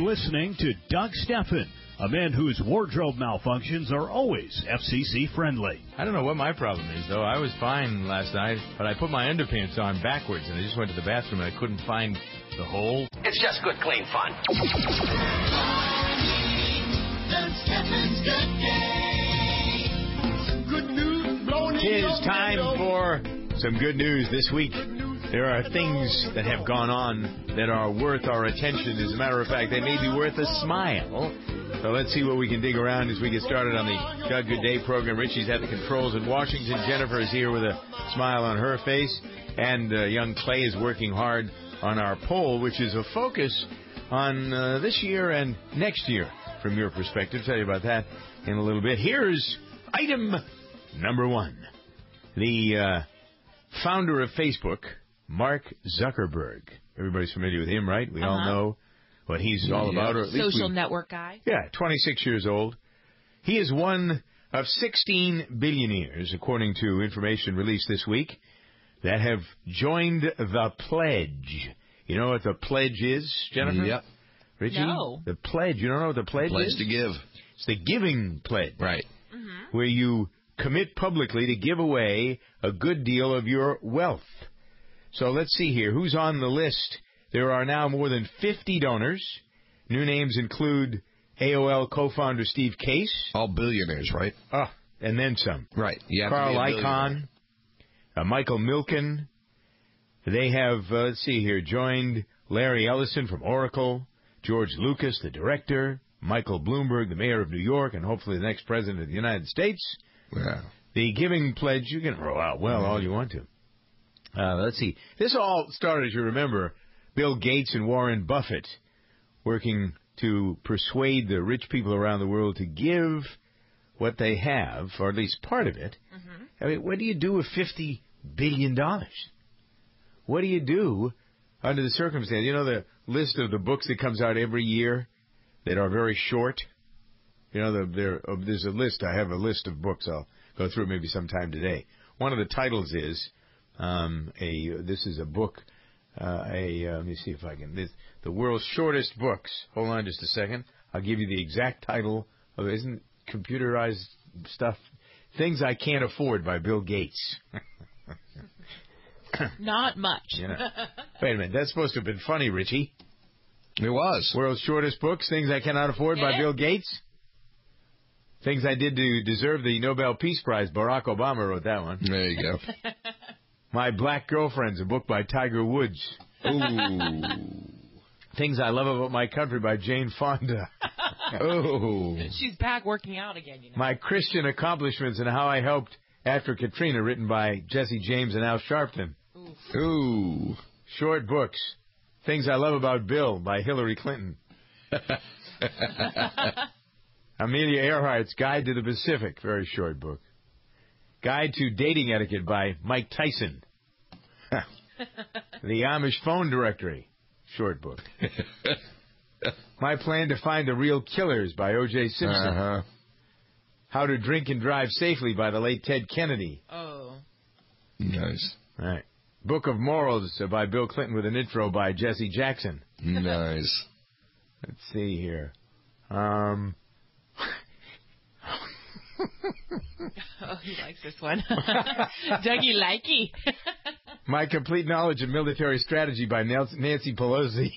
listening to Doug Steffen, a man whose wardrobe malfunctions are always FCC friendly. I don't know what my problem is, though. I was fine last night, but I put my underpants on backwards, and I just went to the bathroom, and I couldn't find the hole. It's just good, clean fun. It is time for some good news this week. There are things that have gone on that are worth our attention. As a matter of fact, they may be worth a smile. So let's see what we can dig around as we get started on the God Good Day program. Richie's at the controls in Washington. Jennifer is here with a smile on her face. And young Clay is working hard on our poll, which is a focus on this year and next year from your perspective. Tell you about that in a little bit. Here's item number one. The founder of Facebook, Mark Zuckerberg. Everybody's familiar with him, right? We all know what he's all about. Or at least social network guy. Yeah, 26 years old. He is one of 16 billionaires, according to information released this week, that have joined the pledge. You know what the pledge is, Jennifer? Yep. Richie? No. The pledge. You don't know what the pledge is? Pledge to give. It's the giving pledge. Right. Where you commit publicly to give away a good deal of your wealth. So let's see here. Who's on the list? There are now more than 50 donors. New names include AOL co-founder Steve Case. All billionaires, right? And then some. Right. Carl Icahn, Michael Milken. They have, let's see here, joined Larry Ellison from Oracle, George Lucas, the director, Michael Bloomberg, the mayor of New York, and hopefully the next president of the United States. Wow. The giving pledge, you can roll out well all you want to. Let's see. This all started, as you remember, Bill Gates and Warren Buffett working to persuade the rich people around the world to give what they have, or at least part of it. I mean, what do you do with $50 billion? What do you do under the circumstance? You know the list of the books that comes out every year that are very short? You know, there's a list. I have a list of books. I'll go through maybe sometime today. One of the titles is this is a book. Let me see if I can. The world's shortest books. Hold on just a second. I'll give you the exact title of it. Isn't computerized stuff? Things I Can't Afford by Bill Gates. Not much. Wait a minute. That's supposed to have been funny, Richie. It was. World's shortest books. Things I Cannot Afford by Bill Gates. Things I Did to Deserve the Nobel Peace Prize. Barack Obama wrote that one. There you go. My Black Girlfriend's a book by Tiger Woods. Ooh. Things I Love About My Country by Jane Fonda. Oh. She's back working out again, you know. My Christian Accomplishments and How I Helped After Katrina, written by Jesse James and Al Sharpton. Ooh. Short books. Things I Love About Bill by Hillary Clinton. Amelia Earhart's Guide to the Pacific, very short book. Guide to Dating Etiquette by Mike Tyson. The Amish Phone Directory, short book. My Plan to Find the Real Killers by O.J. Simpson. How to Drink and Drive Safely by the late Ted Kennedy. Oh. Nice. All right. Book of Morals by Bill Clinton with an intro by Jesse Jackson. Nice. Let's see here. Oh, he likes this one. Dougie likey. My Complete Knowledge of Military Strategy by Nancy Pelosi.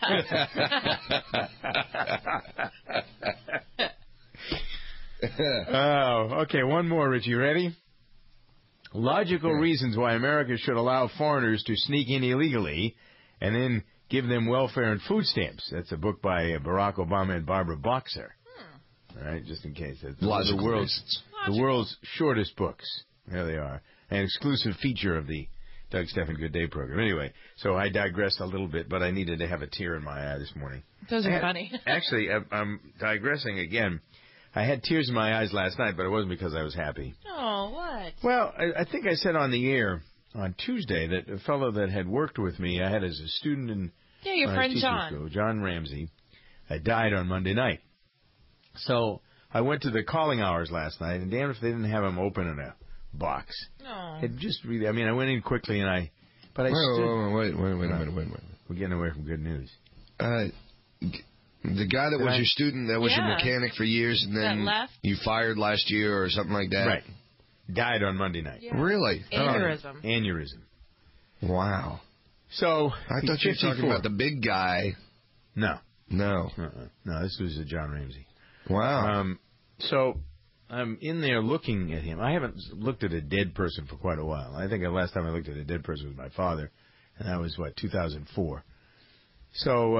Oh, okay, one more, Rich. You ready? Logical Reasons Why America Should Allow Foreigners to Sneak In Illegally and Then Give Them Welfare and Food Stamps. That's a book by Barack Obama and Barbara Boxer. All right, just in case. That's Logical the world's shortest books. There they are. An exclusive feature of the Doug Steffen Good Day program. Anyway, so I digressed a little bit, but I needed to have a tear in my eye this morning. Those are funny. Actually, I'm digressing again. I had tears in my eyes last night, but it wasn't because I was happy. Oh, what? Well, I think I said on the air on Tuesday that a fellow that had worked with me, I had as a student in your friend John. School, John Ramsey, died on Monday night. So I went to the calling hours last night, and damn if they didn't have him open in a box. No. It just really, I mean, I went in quickly, and I stood. Wait a minute. We're getting away from good news. The guy that was your student, that was your Yeah. mechanic for years, and That then left. you fired last year or something like that. Right. Died on Monday night. Yeah. Really? Aneurysm. Aneurysm. Wow. So I thought you were talking about the big guy. No. No. No, this was John Ramsey. Wow. So I'm in there looking at him. I haven't looked at a dead person for quite a while. I think the last time I looked at a dead person was my father, and that was, 2004. So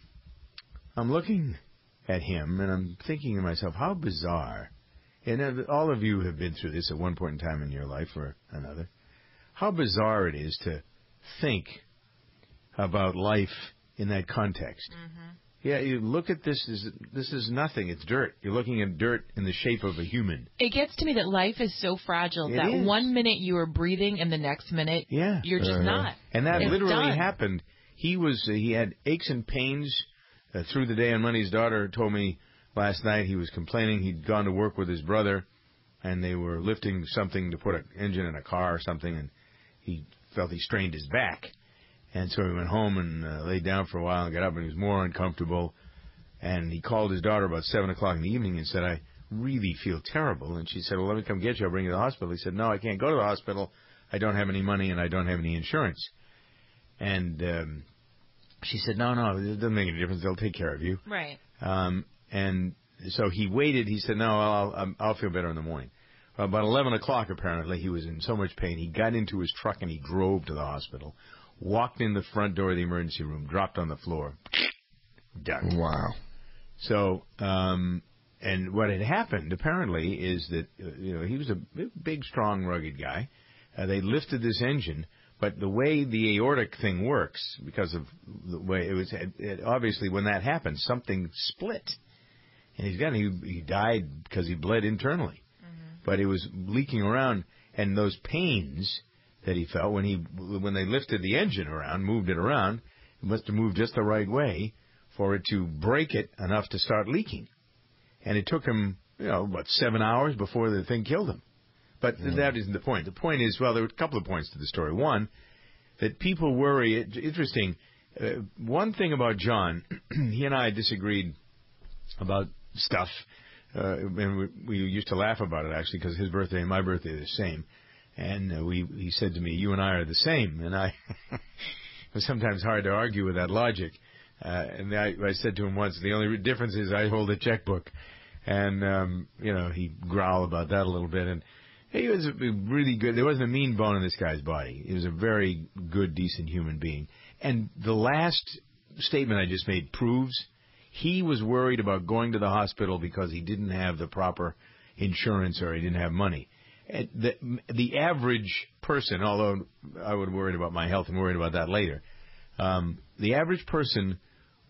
I'm looking at him, and I'm thinking to myself, how bizarre. And all of you have been through this at one point in time in your life or another. How bizarre it is to think about life in that context. Mm-hmm. Yeah, you look at this. This is nothing. It's dirt. You're looking at dirt in the shape of a human. It gets to me that life is so fragile It that is. 1 minute you are breathing and the next minute you're just not. And that It's literally done. happened. He had aches and pains through the day on Monday. His daughter told me last night he was complaining. He'd gone to work with his brother, and they were lifting something to put an engine in a car or something, and he felt he strained his back. And so he went home and laid down for a while and got up, and he was more uncomfortable. And he called his daughter about 7 o'clock in the evening and said, I really feel terrible. And she said, well, let me come get you. I'll bring you to the hospital. He said, no, I can't go to the hospital. I don't have any money and I don't have any insurance. And she said, no, it doesn't make any difference. They'll take care of you. Right. And so he waited. He said, no, I'll feel better in the morning. About 11 o'clock, apparently, he was in so much pain. He got into his truck and he drove to the hospital, walked in the front door of the emergency room, dropped on the floor, done. Wow. So, and what had happened, apparently, is that, he was a big, strong, rugged guy. They lifted this engine, but the way the aortic thing works, because of the way it obviously when that happened, something split. And he died because he bled internally. But it was leaking around, and those pains that he felt when they lifted the engine around, moved it around, it must have moved just the right way for it to break it enough to start leaking. And it took him, about 7 hours before the thing killed him. But that isn't the point. The point is, well, there were a couple of points to the story. One, that people worry. Interesting. One thing about John, he and I disagreed about stuff. And we used to laugh about it, actually, because his birthday and my birthday are the same. And he said to me, you and I are the same. And it was sometimes hard to argue with that logic. And I said to him once, the only difference is I hold a checkbook. And, he growled about that a little bit. And he was really good. There wasn't a mean bone in this guy's body. He was a very good, decent human being. And the last statement I just made proves he was worried about going to the hospital because he didn't have the proper insurance or he didn't have money. The average person, although I would worry about my health and worried about that later, the average person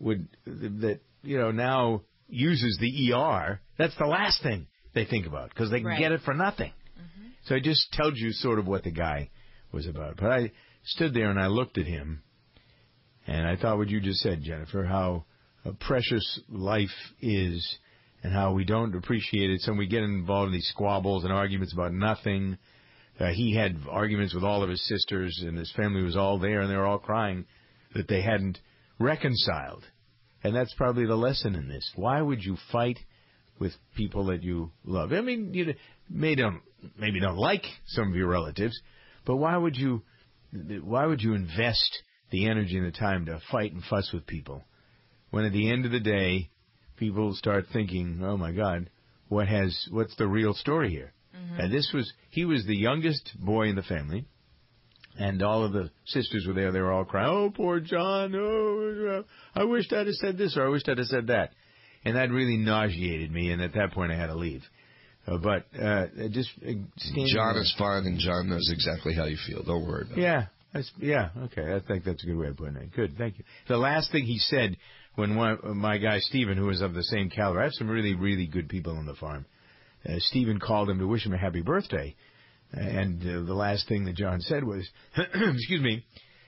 now uses the ER, that's the last thing they think about because they can get it for nothing. Mm-hmm. So it just tells you sort of what the guy was about. But I stood there and I looked at him and I thought what you just said, Jennifer, how precious life is and how we don't appreciate it. So we get involved in these squabbles and arguments about nothing. He had arguments with all of his sisters, and his family was all there, and they were all crying that they hadn't reconciled. And that's probably the lesson in this. Why would you fight with people that you love? I mean, you maybe don't like some of your relatives, but why would you invest the energy and the time to fight and fuss with people when at the end of the day people start thinking, oh my God, what's the real story here? Mm-hmm. And he was the youngest boy in the family, and all of the sisters were there. They were all crying, oh, poor John, oh, I wished I'd have said this or I wished I'd have said that. And that really nauseated me, and at that point I had to leave. But just John is fine, and John knows exactly how you feel. Don't worry about it. Okay. I think that's a good way of putting it. Good, thank you. The last thing he said when my guy Stephen, who was of the same caliber, I have some really, really good people on the farm. Stephen called him to wish him a happy birthday. And the last thing that John said was, excuse me,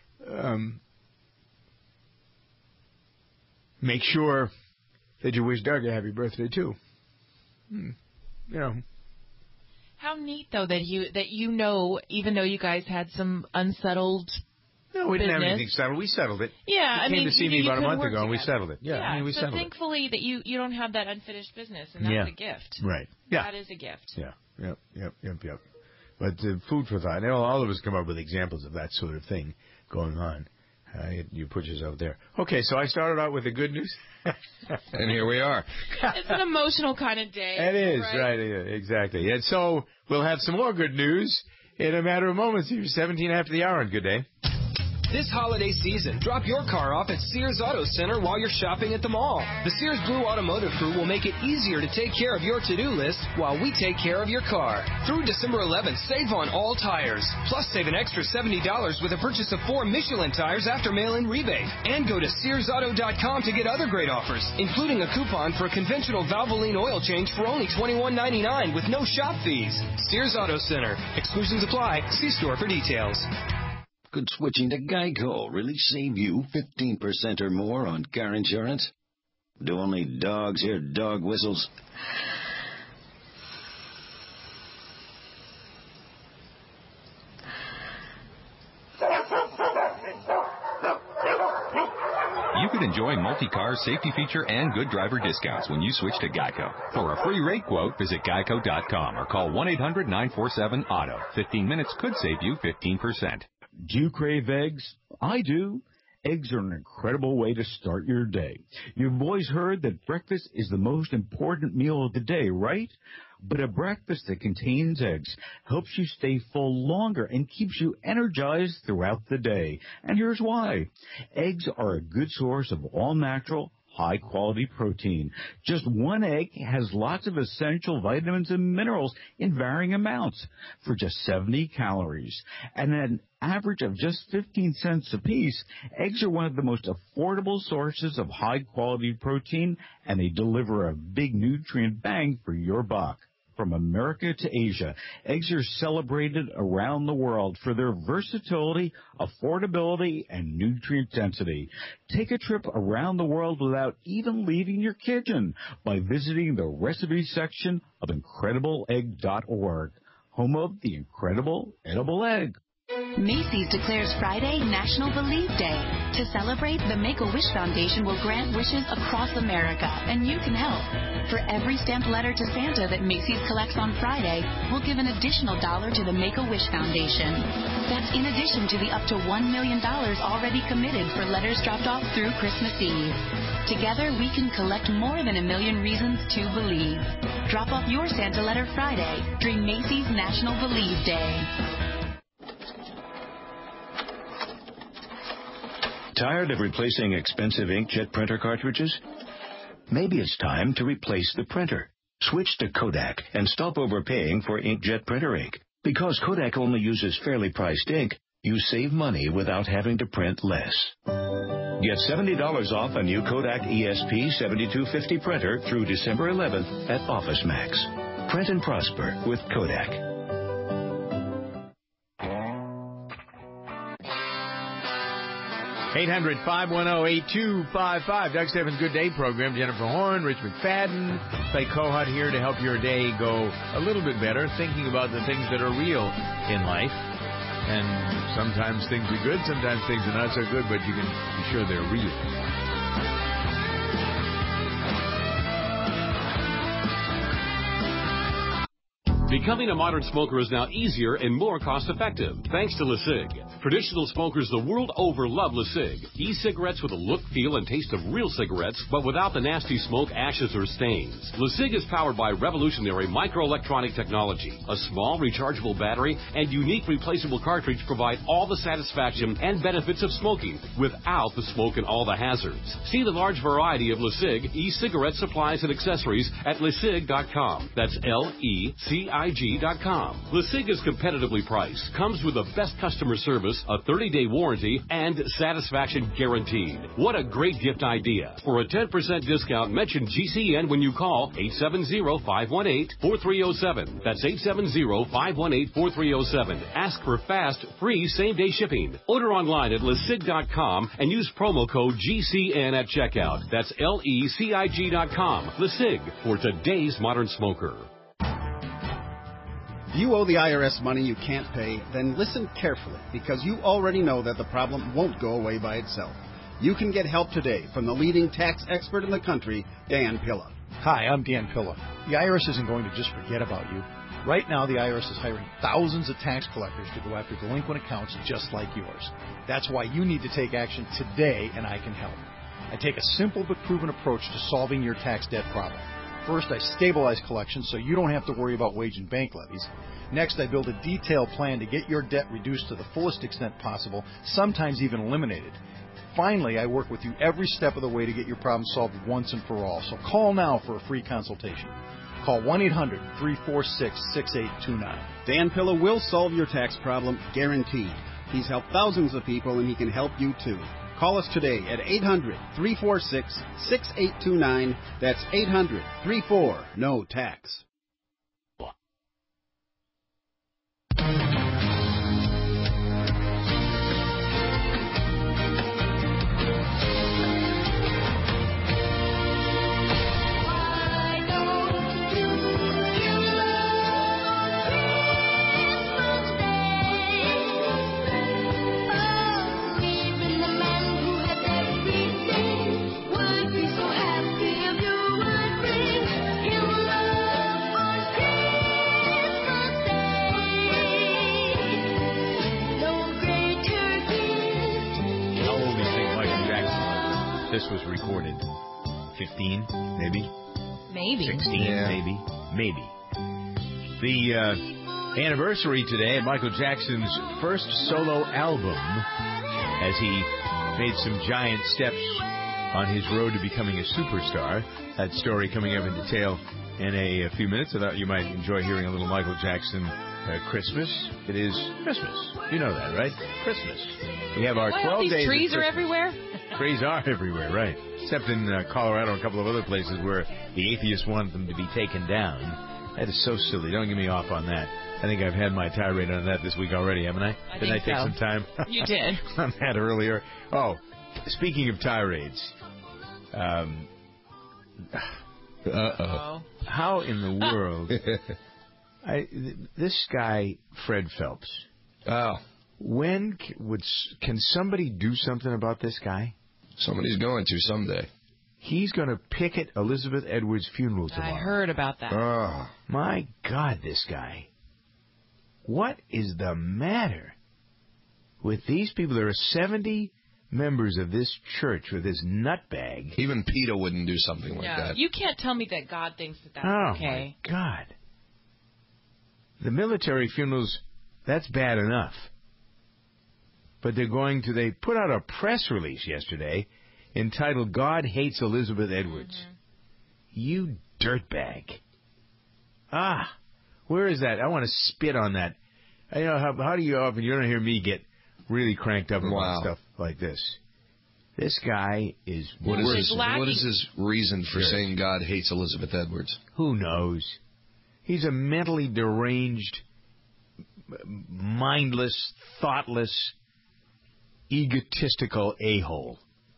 make sure that you wish Doug a happy birthday, too. How neat, though, that even though you guys had some unsettled No, we didn't have business. anything settled. We settled it. Yeah, You came to see me about a month ago, and we together. settled it. Yeah, we so settled thankfully that you don't have that unfinished business, and that's a gift. Right. Yeah. That is a gift. Yeah. Yep. But food for thought. All of us come up with examples of that sort of thing going on. You put yourself there. Okay, so I started out with the good news. And here we are. It's an emotional kind of day. It is, right? Exactly. And so we'll have some more good news in a matter of moments here, 17 after the hour, and good day. This holiday season, drop your car off at Sears Auto Center while you're shopping at the mall. The Sears Blue Automotive Crew will make it easier to take care of your to-do list while we take care of your car. Through December 11th, save on all tires. Plus, save an extra $70 with a purchase of 4 Michelin tires after mail-in rebate. And go to SearsAuto.com to get other great offers, including a coupon for a conventional Valvoline oil change for only $21.99 with no shop fees. Sears Auto Center. Exclusions apply. See store for details. Could switching to Geico really save you 15% or more on car insurance? Do only dogs hear dog whistles? You could enjoy multi-car safety feature and good driver discounts when you switch to Geico. For a free rate quote, visit geico.com or call 1-800-947-AUTO. 15 minutes could save you 15%. Do you crave eggs? I do. Eggs are an incredible way to start your day. You've always heard that breakfast is the most important meal of the day, right? But a breakfast that contains eggs helps you stay full longer and keeps you energized throughout the day. And here's why. Eggs are a good source of all-natural, high-quality protein. Just one egg has lots of essential vitamins and minerals in varying amounts for just 70 calories. And an average of just 15 cents apiece, eggs are one of the most affordable sources of high-quality protein, and they deliver a big nutrient bang for your buck. From America to Asia, eggs are celebrated around the world for their versatility, affordability, and nutrient density. Take a trip around the world without even leaving your kitchen by visiting the recipe section of IncredibleEgg.org, home of the incredible edible egg. Macy's declares Friday National Believe Day. To celebrate, the Make-A-Wish Foundation will grant wishes across America, and you can help. For every stamped letter to Santa that Macy's collects on Friday, we'll give an additional $1 to the Make-A-Wish Foundation. That's in addition to the up to $1 million already committed for letters dropped off through Christmas Eve. Together, we can collect more than 1 million reasons to believe. Drop off your Santa letter Friday during Macy's National Believe Day. Tired of replacing expensive inkjet printer cartridges? Maybe it's time to replace the printer. Switch to Kodak and stop overpaying for inkjet printer ink. Because Kodak only uses fairly priced ink, you save money without having to print less. Get $70 off a new Kodak ESP 7250 printer through December 11th at OfficeMax. Print and prosper with Kodak. 800-510-8255. Doug Steffens' Good Day program. Jennifer Horn, Rich McFadden, Clay Kohut here to help your day go a little bit better, thinking about the things that are real in life. And sometimes things are good, sometimes things are not so good, but you can be sure they're real. Becoming a modern smoker is now easier and more cost-effective, thanks to LeSig. Traditional smokers the world over love LeSig. E-cigarettes with a look, feel, and taste of real cigarettes, but without the nasty smoke, ashes, or stains. LeSig is powered by revolutionary microelectronic technology. A small, rechargeable battery and unique replaceable cartridge provide all the satisfaction and benefits of smoking without the smoke and all the hazards. See the large variety of LeSig e-cigarette supplies and accessories at LeSig.com. That's LECIG.com. LeSig is competitively priced, comes with the best customer service, a 30-day warranty, and satisfaction guaranteed. What a great gift idea. For a 10% discount, mention GCN when you call 870-518-4307. That's 870-518-4307. Ask for fast, free, same-day shipping. Order online at LeSig.com and use promo code GCN at checkout. That's LECIG.com. LeSig, for today's modern smoker. If you owe the IRS money you can't pay, then listen carefully, because you already know that the problem won't go away by itself. You can get help today from the leading tax expert in the country, Dan Pilla. Hi, I'm Dan Pilla. The IRS isn't going to just forget about you. Right now, the IRS is hiring thousands of tax collectors to go after delinquent accounts just like yours. That's why you need to take action today, and I can help. I take a simple but proven approach to solving your tax debt problem. First, I stabilize collections so you don't have to worry about wage and bank levies. Next, I build a detailed plan to get your debt reduced to the fullest extent possible, sometimes even eliminated. Finally, I work with you every step of the way to get your problem solved once and for all. So call now for a free consultation. Call 1-800-346-6829. Dan Pilla will solve your tax problem, guaranteed. He's helped thousands of people, and he can help you too. Call us today at 800-346-6829. That's 800-34-NO-TAX. This was recorded 15, maybe? Maybe. 16, yeah. maybe. The anniversary today of Michael Jackson's first solo album, as he made some giant steps on his road to becoming a superstar. That story coming up in detail in a few minutes. I thought you might enjoy hearing a little Michael Jackson Christmas. It is Christmas. You know that, right? Christmas. We have our 12 days. These trees are everywhere? Trees are everywhere, right? Except in Colorado and a couple of other places where the atheists want them to be taken down. That is so silly. Don't get me off on that. I think I've had my tirade on that this week already, haven't I? Didn't I take some time? You did. On that earlier. Oh, speaking of tirades. Uh-oh. How in the world... this guy, Fred Phelps. Oh. Can somebody do something about this guy? Somebody's going to someday. He's going to picket Elizabeth Edwards' funeral tomorrow. I heard about that. Oh. My God, this guy. What is the matter with these people? There are 70 members of this church with this nutbag. Even PETA wouldn't do something like that. You can't tell me that God thinks that that's okay. Oh, my God. The military funerals, that's bad enough. But they put out a press release yesterday entitled God Hates Elizabeth Edwards. Mm-hmm. You dirtbag. Where is that? I want to spit on that. You know, how do you often, you don't hear me get really cranked up about stuff like this. This guy is... What is his reason for saying God hates Elizabeth Edwards? Who knows? He's a mentally deranged, mindless, thoughtless, egotistical a-hole.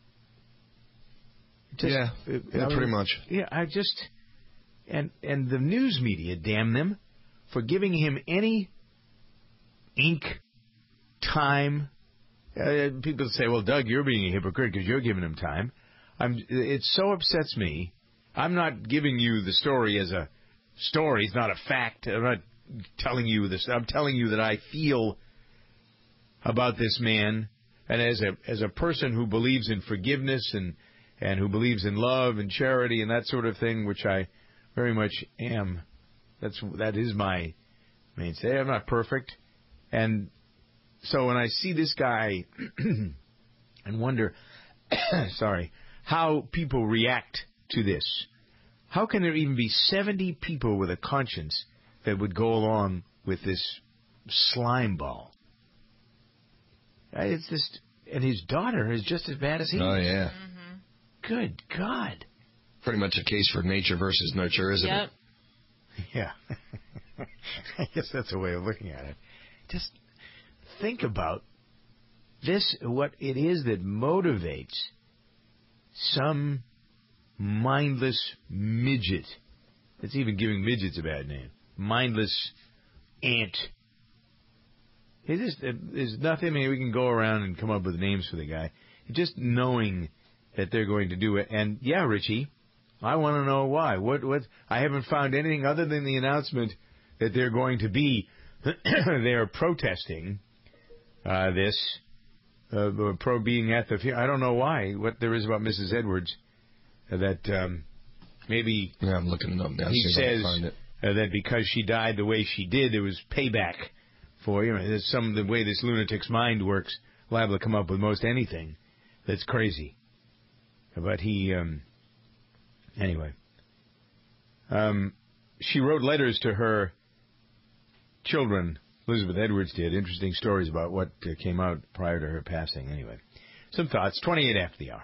Pretty much. Yeah, and the news media, damn them, for giving him any ink, time. People say, well, Doug, you're being a hypocrite because you're giving him time. It so upsets me. I'm not giving you the story as a story. It's not a fact. I'm not telling you this. I'm telling you that I feel about this man. And as a person who believes in forgiveness and who believes in love and charity and that sort of thing, which I very much am, that is my mainstay. I'm not perfect. And so when I see this guy and wonder, how people react to this, how can there even be 70 people with a conscience that would go along with this slime ball? It's just, and his daughter is just as bad as he is. Oh, yeah. Mm-hmm. Good God. Pretty much a case for nature versus nurture, isn't it? Yeah. I guess that's a way of looking at it. Just think about this, what it is that motivates some mindless midget. It's even giving midgets a bad name. Mindless ant. There's nothing. I mean, we can go around and come up with names for the guy. Just knowing that they're going to do it. And, yeah, Richie, I want to know why. What? I haven't found anything other than the announcement that they're going to be they're protesting this, being at the field. I don't know why, what there is about Mrs. Edwards that maybe... Yeah, I'm looking it up now. He says that because she died the way she did, there was payback for, there's the way this lunatic's mind works, liable to come up with most anything that's crazy. But he... Anyway. She wrote letters to her children. Elizabeth Edwards did. Interesting stories about what came out prior to her passing. Anyway, some thoughts. 28 after the hour.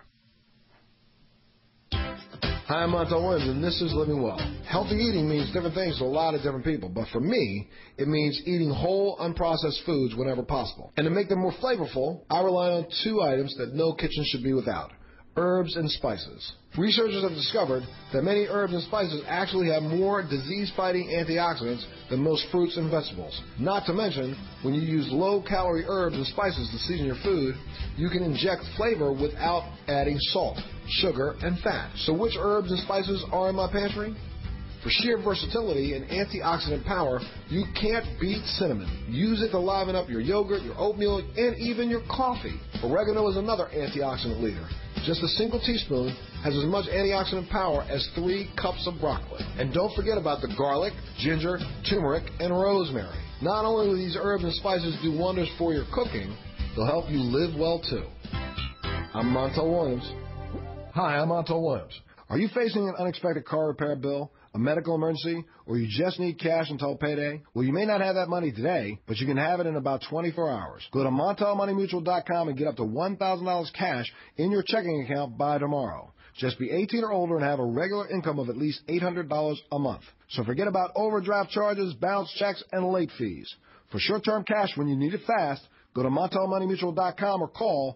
Hi, I'm Montel Williams, and this is Living Well. Healthy eating means different things to a lot of different people, but for me, it means eating whole, unprocessed foods whenever possible. And to make them more flavorful, I rely on two items that no kitchen should be without: herbs and spices. Researchers have discovered that many herbs and spices actually have more disease-fighting antioxidants than most fruits and vegetables. Not to mention, when you use low-calorie herbs and spices to season your food, you can inject flavor without adding salt, sugar, and fat. So which herbs and spices are in my pantry? For sheer versatility and antioxidant power, you can't beat cinnamon. Use it to liven up your yogurt, your oatmeal, and even your coffee. Oregano is another antioxidant leader. Just a single teaspoon has as much antioxidant power as 3 cups of broccoli. And don't forget about the garlic, ginger, turmeric, and rosemary. Not only will these herbs and spices do wonders for your cooking, they'll help you live well too. I'm Montel Williams. Hi, I'm Montel Williams. Are you facing an unexpected car repair bill, a medical emergency, or you just need cash until payday? Well, you may not have that money today, but you can have it in about 24 hours. Go to MontelMoneyMutual.com and get up to $1,000 cash in your checking account by tomorrow. Just be 18 or older and have a regular income of at least $800 a month. So forget about overdraft charges, bounce checks, and late fees. For short-term cash when you need it fast, go to MontelMoneyMutual.com or call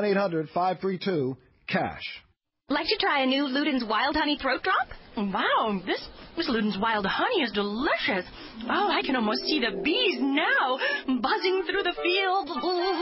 1-800-532-CASH. Like to try a new Luden's Wild Honey Throat Drop? Wow, this Luden's Wild Honey is delicious. Oh, I can almost see the bees now, buzzing through the fields,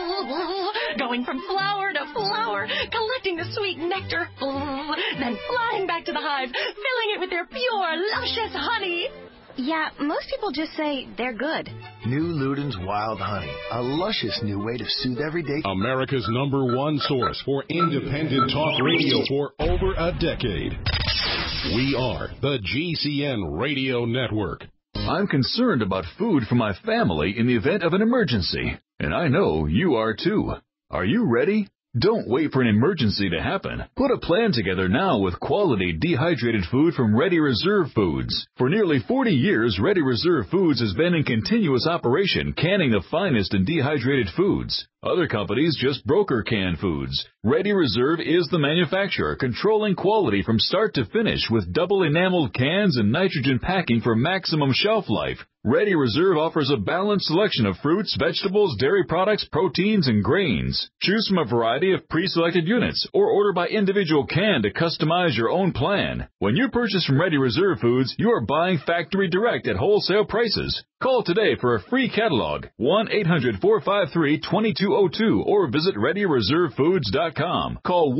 going from flower to flower, collecting the sweet nectar, then flying back to the hive, filling it with their pure, luscious honey. Yeah, most people just say they're good. New Luden's Wild Honey, a luscious new way to soothe everyday... America's #1 source for independent talk radio for over a decade. We are the GCN Radio Network. I'm concerned about food for my family in the event of an emergency, and I know you are too. Are you ready? Don't wait for an emergency to happen. Put a plan together now with quality dehydrated food from Ready Reserve Foods. For nearly 40 years, Ready Reserve Foods has been in continuous operation, canning the finest in dehydrated foods. Other companies just broker canned foods. Ready Reserve is the manufacturer, controlling quality from start to finish with double enameled cans and nitrogen packing for maximum shelf life. Ready Reserve offers a balanced selection of fruits, vegetables, dairy products, proteins, and grains. Choose from a variety of pre-selected units or order by individual can to customize your own plan. When you purchase from Ready Reserve Foods, you are buying factory direct at wholesale prices. Call today for a free catalog, 1-800-453-2202, or visit ReadyReserveFoods.com. Call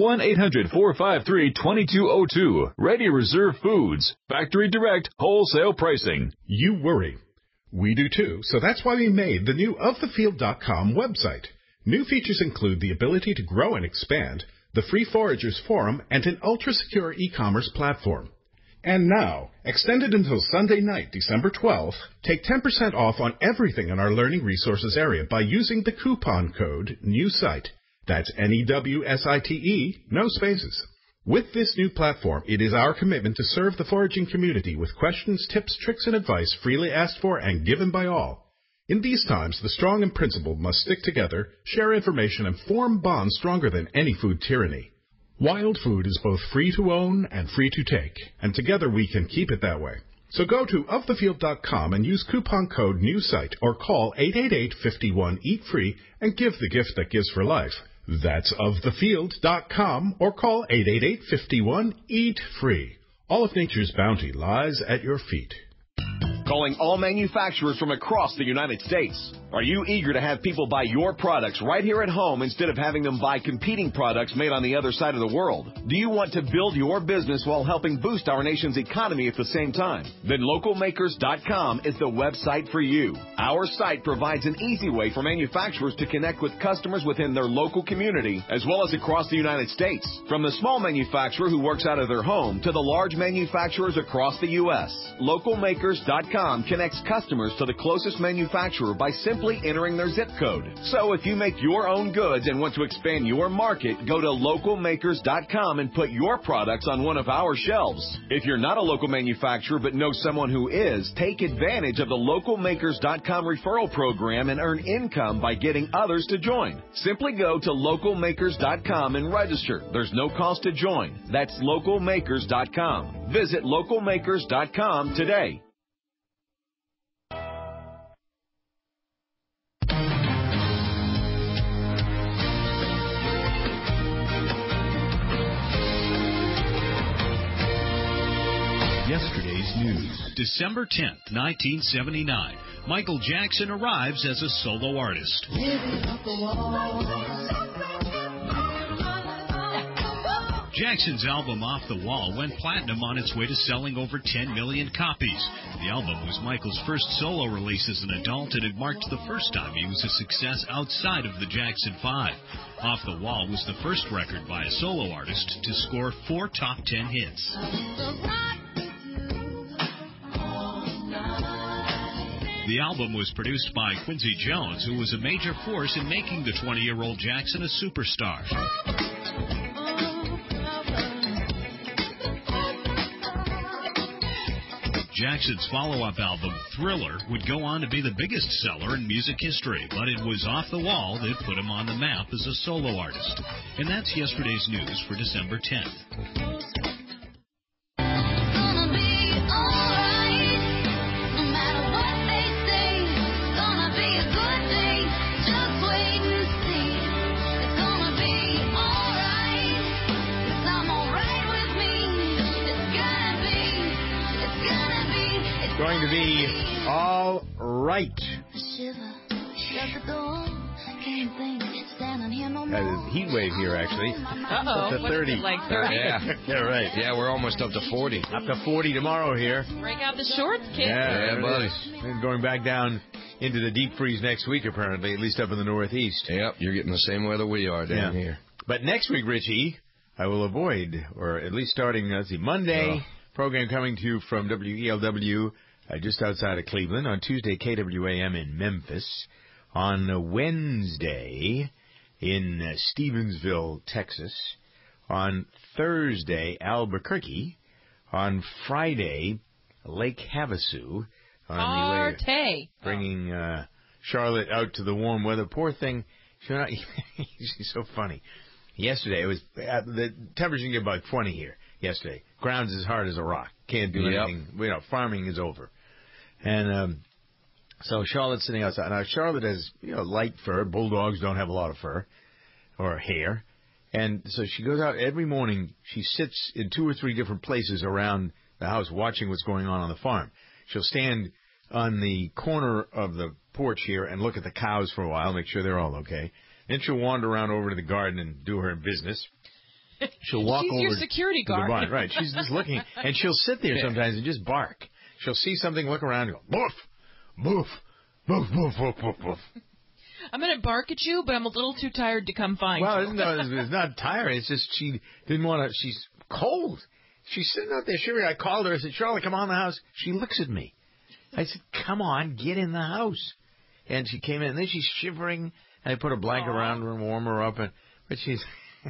1-800-453-2202. Ready Reserve Foods. Factory direct, wholesale pricing. You worry. We do too, so that's why we made the new OfTheField.com website. New features include the ability to grow and expand, the free Foragers Forum, and an ultra-secure e-commerce platform. And now, extended until Sunday night, December 12th, take 10% off on everything in our Learning Resources area by using the coupon code NEWSITE. That's NEWSITE, no spaces. With this new platform, it is our commitment to serve the foraging community with questions, tips, tricks, and advice freely asked for and given by all. In these times, the strong and principled must stick together, share information, and form bonds stronger than any food tyranny. Wild food is both free to own and free to take, and together we can keep it that way. So go to ofthefield.com and use coupon code NEWSITE or call 888-51-EAT-FREE and give the gift that gives for life. That's ofthefield.com or call 888-51-EAT-FREE. All of nature's bounty lies at your feet. calling all manufacturers from across the United States. Are you eager to have people buy your products right here at home instead of having them buy competing products made on the other side of the world? Do you want to build your business while helping boost our nation's economy at the same time? Then localmakers.com is the website for you. Our site provides an easy way for manufacturers to connect with customers within their local community as well as across the United States. From the small manufacturer who works out of their home to the large manufacturers across the U.S., localmakers.com connects customers to the closest manufacturer by simply entering their zip code. So if you make your own goods and want to expand your market, go to localmakers.com and put your products on one of our shelves. If you're not a local manufacturer but know someone who is, take advantage of the localmakers.com referral program and earn income by getting others to join. Simply go to localmakers.com and register. There's no cost to join. That's localmakers.com. Visit localmakers.com today. Yesterday's news. December 10th, 1979. Michael Jackson arrives as a solo artist. Jackson's album Off the Wall went platinum on its way to selling over 10 million copies. The album was Michael's first solo release as an adult, and it marked the first time he was a success outside of the Jackson 5. Off the Wall was the first record by a solo artist to score 4 top 10 hits. The album was produced by Quincy Jones, who was a major force in making the 20-year-old Jackson a superstar. Jackson's follow-up album, Thriller, would go on to be the biggest seller in music history, but it was Off the Wall that put him on the map as a solo artist. And that's yesterday's news for December 10th. Going to be all right. Heat wave here, actually. Uh-oh. Up to 30. Like 30? Yeah, right. Yeah, we're almost up to 40. Up to 40 tomorrow here. Break out the shorts, kid. Yeah, buddy. And going back down into the deep freeze next week, apparently, at least up in the Northeast. Yep, you're getting the same weather we are down here. But next week, Richie, I will avoid, or at least starting, Monday, program coming to you from WELW, just outside of Cleveland. On Tuesday, KWAM in Memphis. On Wednesday, in Stevensville, Texas. On Thursday, Albuquerque. On Friday, Lake Havasu. On the way, bringing Charlotte out to the warm weather. Poor thing. She's so funny. Yesterday, it was the temperature can get about 20 here. Yesterday, ground's as hard as a rock. Can't do anything. Farming is over. And so Charlotte's sitting outside. Now, Charlotte has light fur. Bulldogs don't have a lot of fur or hair. And so she goes out every morning. She sits in 2 or 3 different places around the house watching what's going on the farm. She'll stand on the corner of the porch here and look at the cows for a while, make sure they're all okay. Then she'll wander around over to the garden and do her business. She'll walk over your security to the guard. barn. Right. She's just looking, and she'll sit there sometimes and just bark. She'll see something, look around, and go, boof, boof, boof, boof, boof, boof, boof. I'm going to bark at you, but I'm a little too tired to come find you. Well, it's not tired. It's just she didn't want to. She's cold. She's sitting out there shivering. I called her. I said, Charlotte, come on in the house. She looks at me. I said, come on, get in the house. And she came in, and then she's shivering. And I put a blanket around her and warm her up. But she's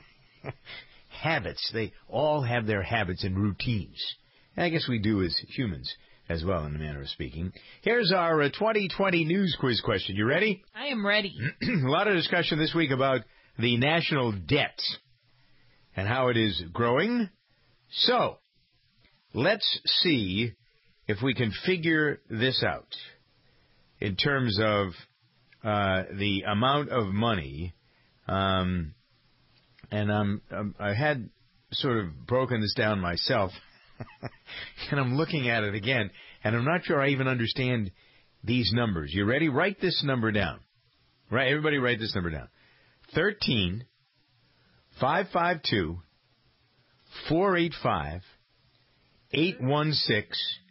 habits. They all have their habits and routines. And I guess we do as humans as well, in a manner of speaking. Here's our 2020 news quiz question. You ready? I am ready. A lot of discussion this week about the national debt and how it is growing. So, let's see if we can figure this out in terms of the amount of money. And I had sort of broken this down myself. And I'm looking at it again, and I'm not sure I even understand these numbers. You ready? Write this number down. Right, everybody write this number down. 13 552 485 816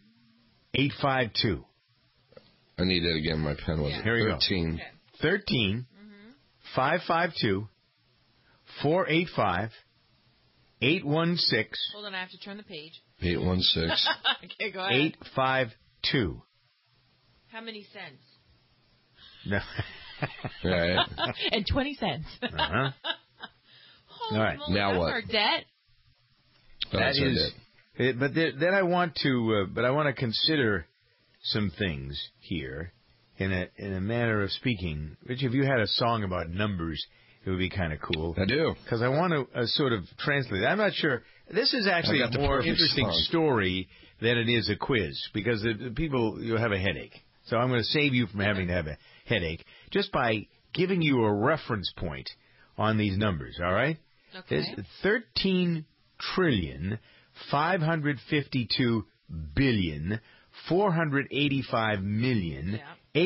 852. I need it again. My pen wasn't. Here we 13. go. 13 552 485 816. Hold on, I have to turn the page. 816. Okay, go ahead. 852. How many cents? No. Right. And 20 cents. Uh-huh. All right. Now what? Our debt. That is it. But then I want to consider some things here in a manner of speaking. Rich, if you had a song about numbers, it would be kind of cool. I do. Because I want to sort of translate. I'm not sure. This is actually a more interesting story than it is a quiz, because the people, you'll have a headache. So I'm going to save you from having to have a headache just by giving you a reference point on these numbers, all right? Okay. There's 13 trillion 552 billion 485 million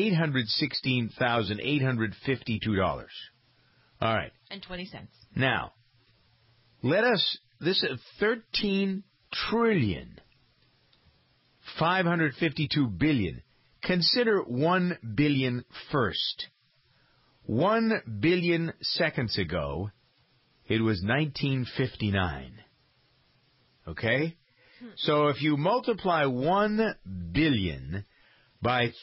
$816,852. All right. And 20 cents. Now, this is 13 trillion 552 billion. Consider 1 billion first. 1 billion seconds ago, it was 1959. Okay? So if you multiply 1 billion by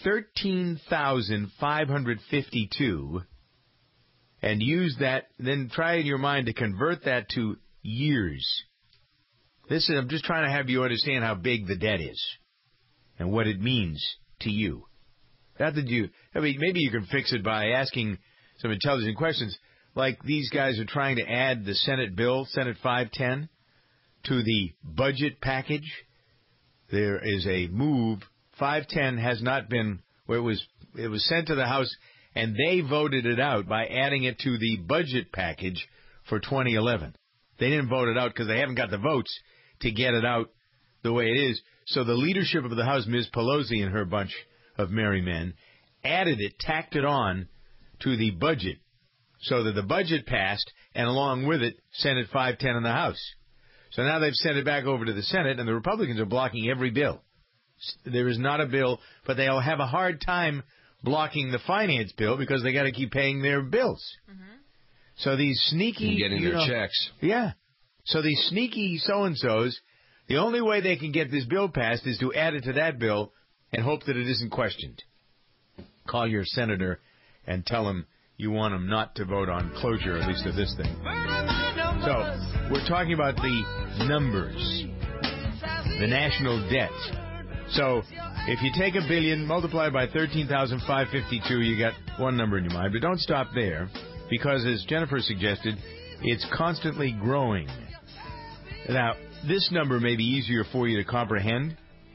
13,552 and use that, then try in your mind to convert that to years. I'm just trying to have you understand how big the debt is and what it means to you. Maybe you can fix it by asking some intelligent questions, like these guys are trying to add the Senate bill, Senate 510, to the budget package. There is a move. 510 has not been where it was sent to the House, and they voted it out by adding it to the budget package for 2011. They didn't vote it out because they haven't got the votes to get it out the way it is. So the leadership of the House, Ms. Pelosi and her bunch of merry men, added it, tacked it on to the budget so that the budget passed, and along with it, Senate 510 in the House. So now they've sent it back over to the Senate, and the Republicans are blocking every bill. There is not a bill, but they'll have a hard time blocking the finance bill because they got to keep paying their bills. Mm-hmm. So these sneaky... getting their checks. Yeah. So these sneaky so-and-sos, the only way they can get this bill passed is to add it to that bill and hope that it isn't questioned. Call your senator and tell him you want him not to vote on closure, at least of this thing. So, we're talking about the numbers, the national debt. So, if you take $1 billion, multiply by 13,552, you got one number in your mind. But don't stop there, because as Jennifer suggested, it's constantly growing. Now, this number may be easier for you to comprehend.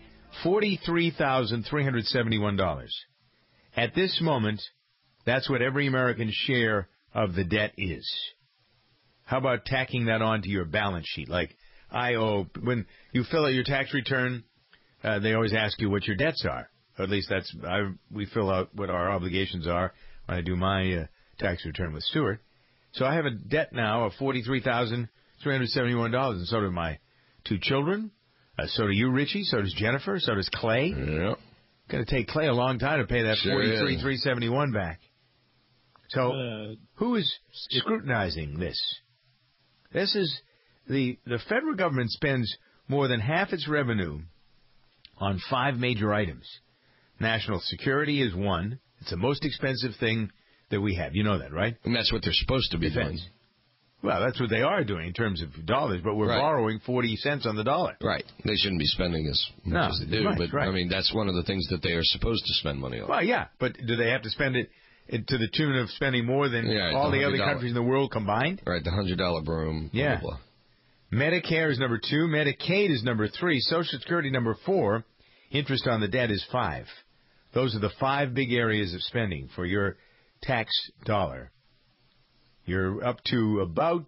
$43,371. At this moment, that's what every American's share of the debt is. How about tacking that onto your balance sheet? Like, when you fill out your tax return, they always ask you what your debts are. Or at least we fill out what our obligations are when I do my tax return with Stuart. So I have a debt now of $43,371, and so do my two children. So do you, Richie. So does Jennifer. So does Clay. Yep. Going to take Clay a long time to pay that $43,371 back. So who is scrutinizing this? This is the federal government spends more than half its revenue on 5 major items. National security is one. It's the most expensive thing that we have. You know that, right? And that's what they're supposed to be doing. Well, that's what they are doing in terms of dollars, but we're borrowing 40 cents on the dollar. Right. They shouldn't be spending as much as they do, I mean, that's one of the things that they are supposed to spend money on. Well, yeah, but do they have to spend it to the tune of spending more than all the other countries in the world combined? Right, the $100 broom. Yeah. Blah, blah. Medicare is number 2. Medicaid is number 3. Social Security number 4. Interest on the debt is 5. Those are the 5 big areas of spending for your tax dollar. You're up to about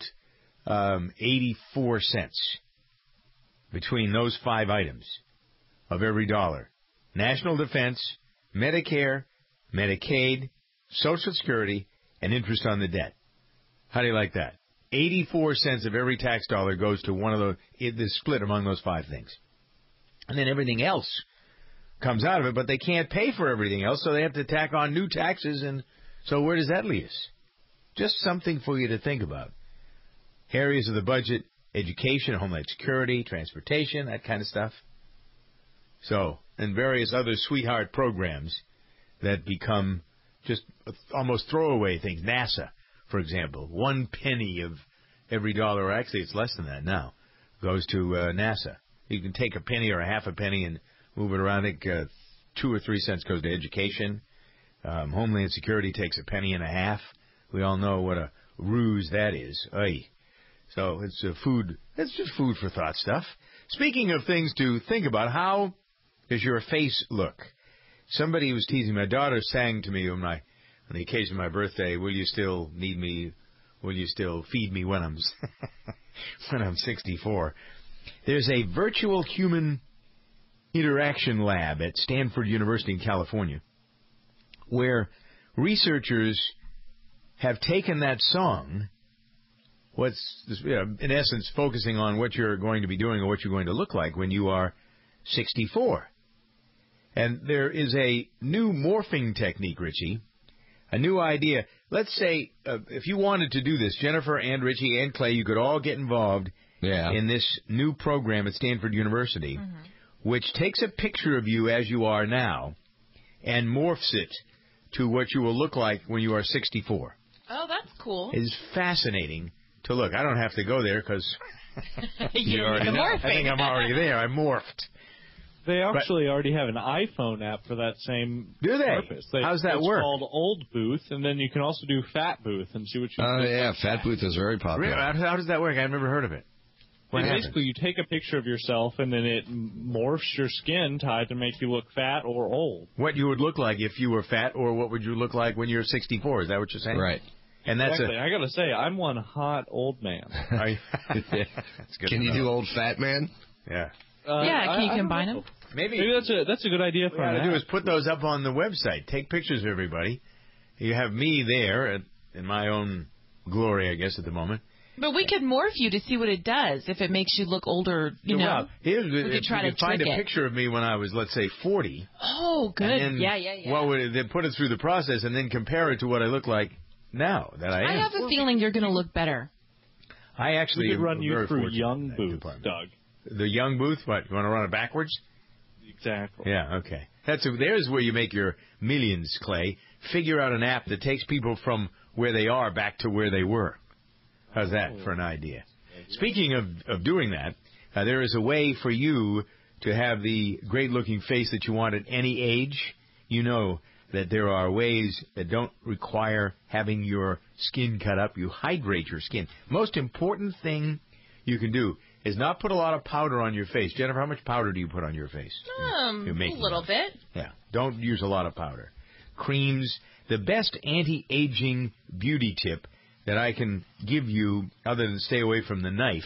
84 cents between those 5 items of every dollar national defense, Medicare, Medicaid, Social Security, and interest on the debt. How do you like that? 84 cents of every tax dollar goes to one of those, is split among those 5 things. And then everything else comes out of it, but they can't pay for everything else, so they have to tack on new taxes, and so where does that leave us? Just something for you to think about. Areas of the budget, education, Homeland Security, transportation, that kind of stuff. So, and various other sweetheart programs that become just almost throwaway things. NASA, for example, 1 penny of every dollar, or actually it's less than that now, goes to NASA. You can take a penny or a half a penny and move it around. I think 2 or 3 cents goes to education. Homeland Security takes a penny and a half. We all know what a ruse that is. Oy. So it's just food for thought stuff. Speaking of things to think about, how does your face look? Somebody was teasing. My daughter sang to me on the occasion of my birthday, "Will you still need me? Will you still feed me when I'm 64?" There's a virtual human interaction lab at Stanford University in California where researchers have taken that song, in essence focusing on what you're going to be doing or what you're going to look like when you are 64. And there is a new morphing technique, Richie, a new idea. Let's say if you wanted to do this, Jennifer and Richie and Clay, you could all get involved in this new program at Stanford University, which takes a picture of you as you are now and morphs it to what you will look like when you are 64. Oh, that's cool. It's fascinating to look. I don't have to go there because you already know. I think I'm already there. I morphed. They actually already have an iPhone app for that same purpose. How's that work? It's called Old Booth, and then you can also do Fat Booth and see what you Oh, yeah, Fat Booth is very popular. Really? How does that work? I've never heard of it. Basically, you take a picture of yourself, and then it morphs your skin to either make you look fat or old. What you would look like if you were fat, or what would you look like when you're 64? Is that what you're saying? Right. And that's exactly. I got to say, I'm one hot old man. That's good. Can you do old fat man? Yeah. Can you combine them? Maybe that's a good idea for what you got to do is put those up on the website. Take pictures of everybody. You have me there in my own glory, I guess, at the moment. But we could morph you to see what it does if it makes you look older, you know. Well, if you could find a picture of me when I was, let's say, 40. Oh, good. Then, yeah. What would they put it through the process and then compare it to what I look like now that I am? I have a feeling you're going to look better. I actually we could run you through Young Booth, Doug. The Young Booth? What? You want to run it backwards? Exactly. Yeah, okay. There's where you make your millions, Clay. Figure out an app that takes people from where they are back to where they were. How's that for an idea? Speaking of doing that, there is a way for you to have the great-looking face that you want at any age. You know that there are ways that don't require having your skin cut up. You hydrate your skin. Most important thing you can do is not put a lot of powder on your face. Jennifer, how much powder do you put on your face? A little bit. Yeah, don't use a lot of powder. Creams, the best anti-aging beauty tip that I can give you, other than stay away from the knife,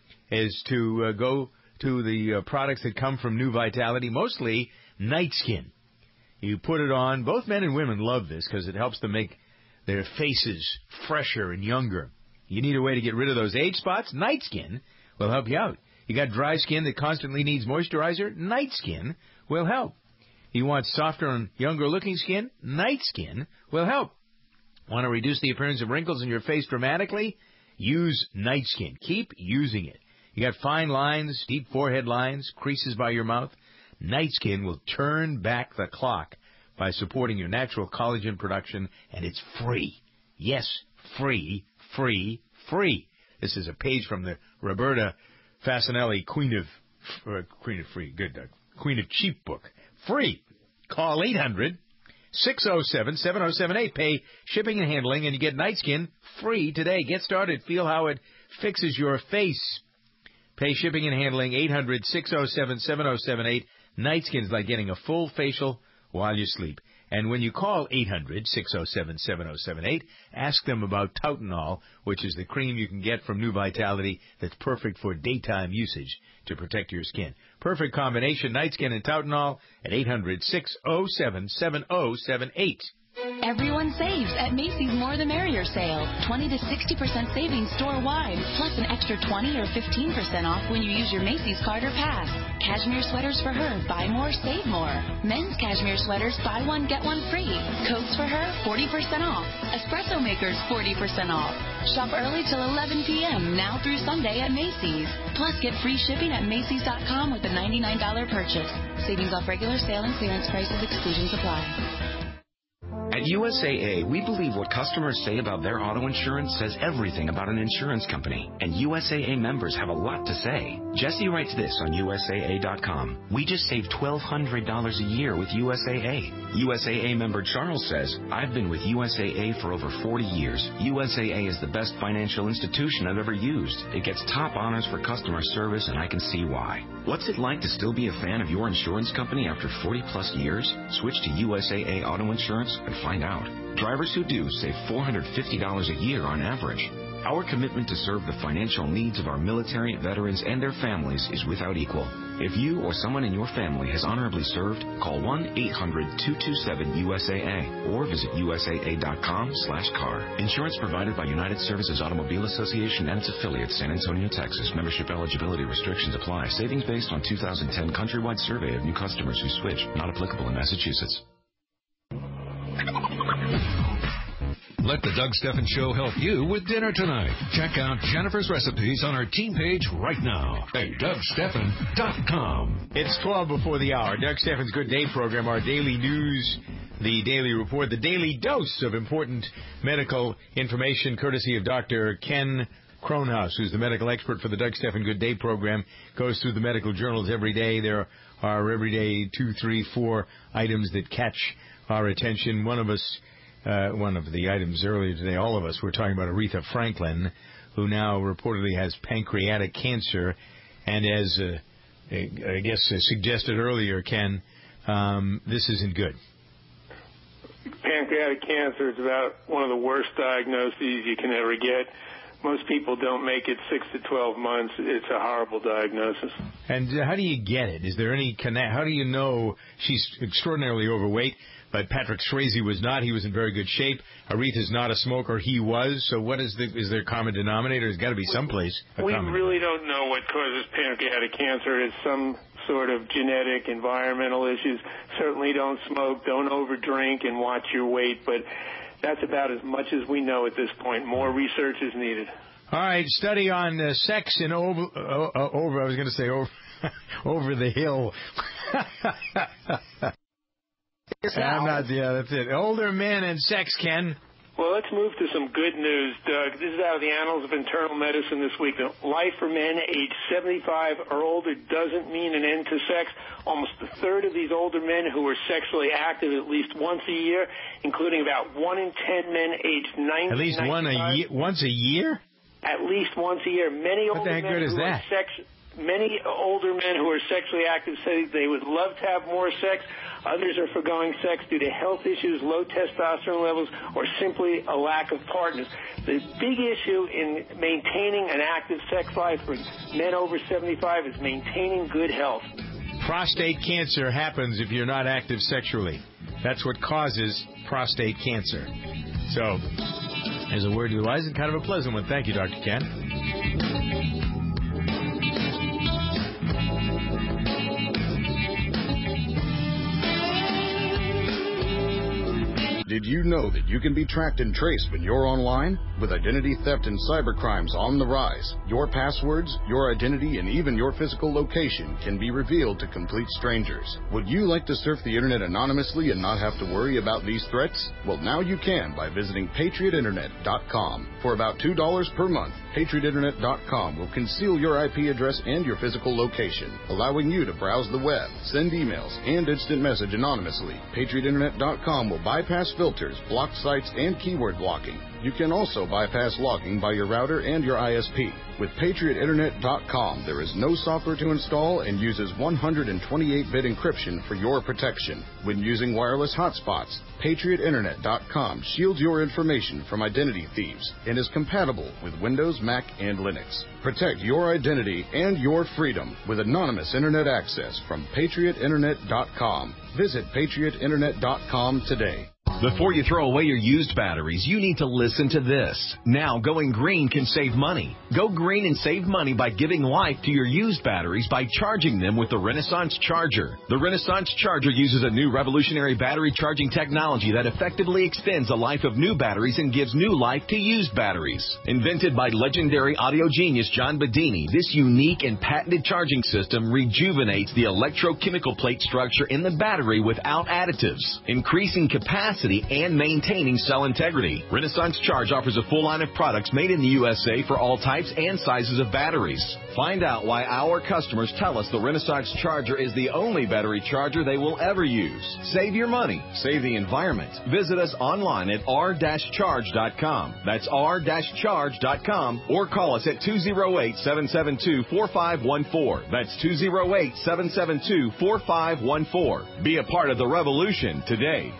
is to go to the products that come from New Vitality, mostly Night Skin. You put it on. Both men and women love this because it helps them make their faces fresher and younger. You need a way to get rid of those age spots? Night Skin will help you out. You got dry skin that constantly needs moisturizer? Night Skin will help. You want softer and younger-looking skin? Night Skin will help. Want to reduce the appearance of wrinkles in your face dramatically? Use Night Skin. Keep using it. You got fine lines, deep forehead lines, creases by your mouth? Night Skin will turn back the clock by supporting your natural collagen production, and it's free. Yes, free, free, free. This is a page from the Roberta Fasanelli Queen of Free. Good, Doug. Queen of Cheap book. Free. Call 800-607-7078. Pay shipping and handling, and you get Night Skin free today. Get started. Feel how it fixes your face. Pay shipping and handling, 800-607-7078. Night Skin is like getting a full facial while you sleep. And when you call 800-607-7078, ask them about Tautenol, which is the cream you can get from New Vitality that's perfect for daytime usage to protect your skin. perfect combination, Nightscan and Tautenol at 800-607-7078. Everyone saves at Macy's More the Merrier sale. 20 to 60% savings store-wide, plus an extra 20 or 15% off when you use your Macy's card or pass. Cashmere sweaters for her, buy more, save more. Men's cashmere sweaters, buy one, get one free. Coats for her, 40% off. Espresso makers, 40% off. Shop early till 11 p.m. now through Sunday at Macy's. Plus, get free shipping at Macy's.com with a $99 purchase. Savings off regular sale and clearance prices. Exclusions apply. At USAA, we believe what customers say about their auto insurance says everything about an insurance company. And USAA members have a lot to say. Jesse writes this on USAA.com. We just saved $1,200 a year with USAA. USAA member Charles says, I've been with USAA for over 40 years. USAA is the best financial institution I've ever used. It gets top honors for customer service, and I can see why. What's it like to still be a fan of your insurance company after 40-plus years? Switch to USAA Auto Insurance and find out. Drivers who do save $450 a year on average. Our commitment to serve the financial needs of our military, veterans, and their families is without equal. If you or someone in your family has honorably served, call 1-800-227-USAA or visit USAA.com/car. Insurance provided by United Services Automobile Association and its affiliates, San Antonio, Texas. Membership eligibility restrictions apply. Savings based on 2010 countrywide survey of new customers who switch. Not applicable in Massachusetts. Let the Doug Stephan Show help you with dinner tonight. Check out Jennifer's recipes on our team page right now at DougStephan.com. It's 12 before the hour. Doug Stephan's Good Day program, our daily news, the daily report, the daily dose of important medical information, courtesy of Dr. Ken Kronhaus, who's the medical expert for the Doug Stephan Good Day program, goes through the medical journals every day. There are every day 2, 3, 4 items that catch our attention. One of the items earlier today, all of us were talking about Aretha Franklin, who now reportedly has pancreatic cancer. And as I guess suggested earlier, Ken, this isn't good. Pancreatic cancer is about one of the worst diagnoses you can ever get. Most people don't make it 6 to 12 months. It's a horrible diagnosis. And how do you get it? Is there any connect? How do you know she's extraordinarily overweight? But Patrick Swayze was not. He was in very good shape. Aretha's not a smoker. He was. So what is there a common denominator? There's got to be someplace. We really don't know what causes pancreatic cancer. It's some sort of genetic, environmental issues. Certainly don't smoke, don't overdrink, and watch your weight. But that's about as much as we know at this point. More research is needed. All right. Study on sex in over the hill. That's it. Older men and sex, Ken. Well, let's move to some good news, Doug. This is out of the Annals of Internal Medicine this week. Life for men aged 75 or older doesn't mean an end to sex. Almost a third of these older men who are sexually active at least once a year, including about 1 in 10 men aged 90. At least once a year? At least once a year. Many older men who are sexually active say they would love to have more sex. Others are foregoing sex due to health issues, low testosterone levels, or simply a lack of partners. The big issue in maintaining an active sex life for men over 75 is maintaining good health. Prostate cancer happens if you're not active sexually. That's what causes prostate cancer. So, as a word to the wise and kind of a pleasant one. Thank you, Dr. Ken. Did you know that you can be tracked and traced when you're online? With identity theft and cybercrimes on the rise, your passwords, your identity, and even your physical location can be revealed to complete strangers. Would you like to surf the internet anonymously and not have to worry about these threats? Well, now you can by visiting PatriotInternet.com. For about $2 per month, PatriotInternet.com will conceal your IP address and your physical location, allowing you to browse the web, send emails, and instant message anonymously. PatriotInternet.com will bypass filters, block sites, and keyword blocking. You can also bypass logging by your router and your ISP. With PatriotInternet.com, there is no software to install and uses 128-bit encryption for your protection. When using wireless hotspots, PatriotInternet.com shields your information from identity thieves and is compatible with Windows, Mac, and Linux. Protect your identity and your freedom with anonymous Internet access from PatriotInternet.com. Visit PatriotInternet.com today. Before you throw away your used batteries, you need to listen to this. Now, going green can save money. Go green and save money by giving life to your used batteries by charging them with the Renaissance Charger. The Renaissance Charger uses a new revolutionary battery charging technology that effectively extends the life of new batteries and gives new life to used batteries. Invented by legendary audio genius John Bedini, this unique and patented charging system rejuvenates the electrochemical plate structure in the battery without additives, increasing capacity and maintaining cell integrity. Renaissance Charge offers a full line of products made in the USA for all types and sizes of batteries. Find out why our customers tell us the Renaissance Charger is the only battery charger they will ever use. Save your money. Save the environment. Visit us online at r-charge.com. That's r-charge.com or call us at 208-772-4514. That's 208-772-4514. Be a part of the revolution today.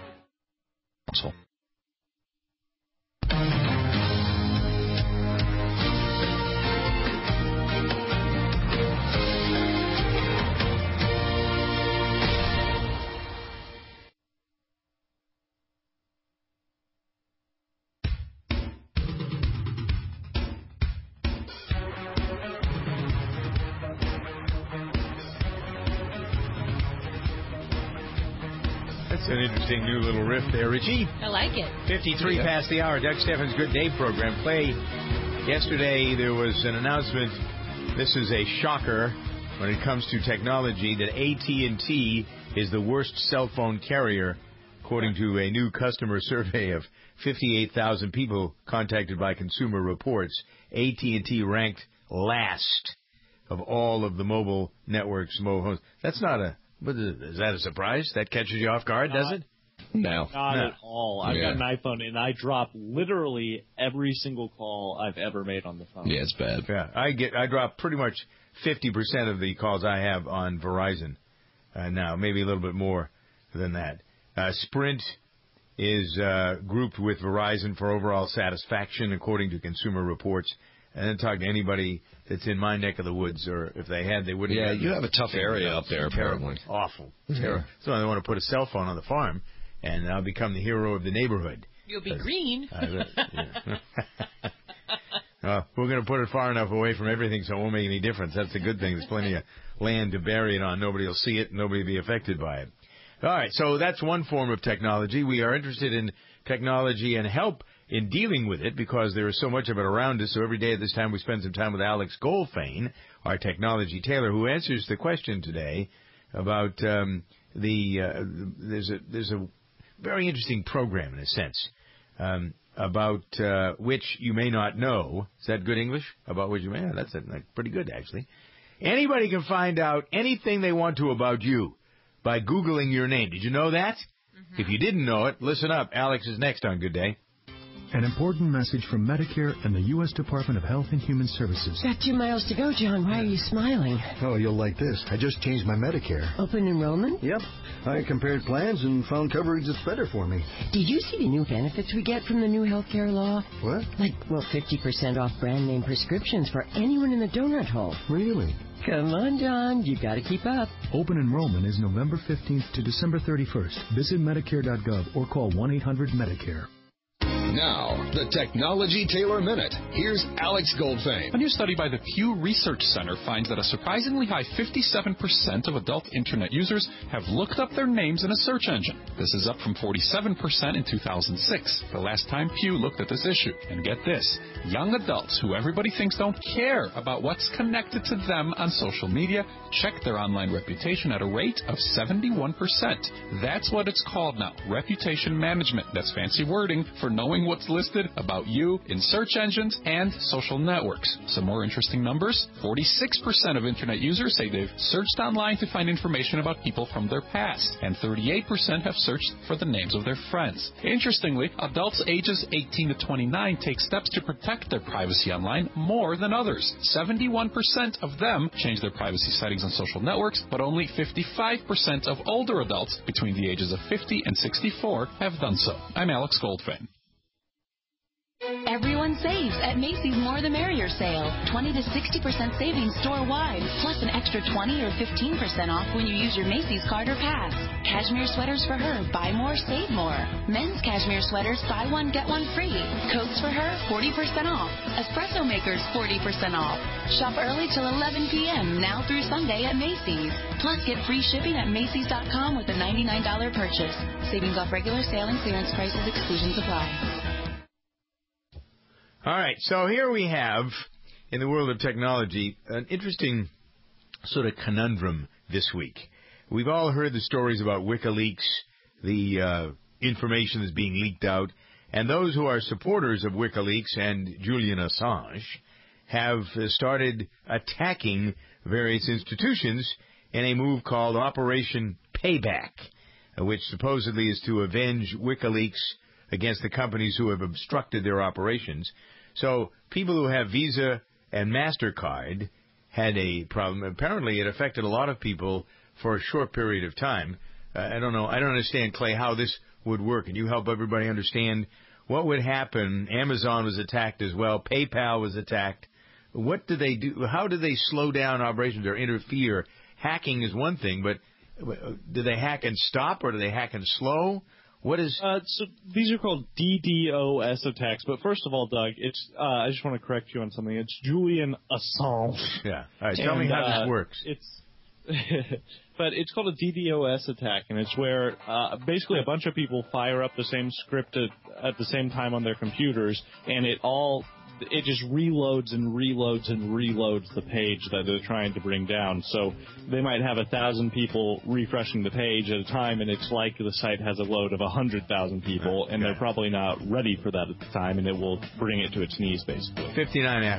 An interesting new little riff there, Richie. I like it. 53 past the hour. Doug Steffens' Good Day program. Play. Yesterday there was an announcement. This is a shocker when it comes to technology, that AT&T is the worst cell phone carrier, according to a new customer survey of 58,000 people contacted by Consumer Reports. AT&T ranked last of all of the mobile networks. That's not a... But is that a surprise? That catches you off guard, does it? No. Not at all. I've got an iPhone, and I drop literally every single call I've ever made on the phone. Yeah, it's bad. Yeah, I drop pretty much 50% of the calls I have on Verizon now, maybe a little bit more than that. Sprint is grouped with Verizon for overall satisfaction, according to Consumer Reports. And then talk to anybody that's in my neck of the woods, or if they had, they wouldn't. Yeah, you have a tough area up there, apparently. Awful. Terrible. So they want to put a cell phone on the farm, and I'll become the hero of the neighborhood. You'll be green. We're going to put it far enough away from everything so it won't make any difference. That's a good thing. There's plenty of land to bury it on. Nobody will see it. Nobody will be affected by it. All right, so that's one form of technology. We are interested in technology and help in dealing with it because there is so much of it around us. So every day at this time we spend some time with Alex Goldfein, our technology tailor, who answers the question today about there's a very interesting program in a sense about which you may not know. Is that good English? About which you may not? That's pretty good, actually. Anybody can find out anything they want to about you by Googling your name. Did you know that? Mm-hmm. If you didn't know it, listen up. Alex is next on Good Day. An important message from Medicare and the U.S. Department of Health and Human Services. Got 2 miles to go, John. Why are you smiling? Oh, you'll like this. I just changed my Medicare. Open enrollment? Yep. I compared plans and found coverage that's better for me. Did you see the new benefits we get from the new health care law? What? Like, 50% off brand name prescriptions for anyone in the donut hole. Really? Come on, John. You got to keep up. Open enrollment is November 15th to December 31st. Visit Medicare.gov or call 1-800-MEDICARE. Now, the Technology Tailor Minute. Here's Alex Goldfein. A new study by the Pew Research Center finds that a surprisingly high 57% of adult Internet users have looked up their names in a search engine. This is up from 47% in 2006, the last time Pew looked at this issue. And get this, young adults who everybody thinks don't care about what's connected to them on social media check their online reputation at a rate of 71%. That's what it's called now, reputation management. That's fancy wording for knowing showing what's listed about you in search engines and social networks. Some more interesting numbers. 46% of Internet users say they've searched online to find information about people from their past, and 38% have searched for the names of their friends. Interestingly, adults ages 18 to 29 take steps to protect their privacy online more than others. 71% of them change their privacy settings on social networks, but only 55% of older adults between the ages of 50 and 64 have done so. I'm Alex Goldfein. Everyone saves at Macy's More the Merrier sale. 20 to 60% savings store-wide, plus an extra 20 or 15% off when you use your Macy's card or pass. Cashmere sweaters for her, buy more, save more. Men's cashmere sweaters, buy one, get one free. Coats for her, 40% off. Espresso makers, 40% off. Shop early till 11 p.m. now through Sunday at Macy's. Plus, get free shipping at Macy's.com with a $99 purchase. Savings off regular sale and clearance prices, exclusions apply. All right, so here we have, in the world of technology, an interesting sort of conundrum this week. We've all heard the stories about WikiLeaks, the information that's being leaked out, and those who are supporters of WikiLeaks and Julian Assange have started attacking various institutions in a move called Operation Payback, which supposedly is to avenge WikiLeaks against the companies who have obstructed their operations. So people who have Visa and MasterCard had a problem. Apparently it affected a lot of people for a short period of time. I don't know. I don't understand, Clay, how this would work. Can you help everybody understand what would happen? Amazon was attacked as well. PayPal was attacked. What do they do? How do they slow down operations or interfere? Hacking is one thing, but do they hack and stop, or do they hack and slow? What is? So these are called DDoS attacks. But first of all, Doug, it's I just want to correct you on something. It's Julian Assange. Yeah. All right. Tell me how this works. But it's called a DDoS attack, and it's where basically a bunch of people fire up the same script at the same time on their computers, and it just reloads and reloads and reloads the page that they're trying to bring down. So they might have 1,000 people refreshing the page at a time, and it's like the site has a load of 100,000 people, and they're probably not ready for that at the time, and it will bring it to its knees, basically. 59 after.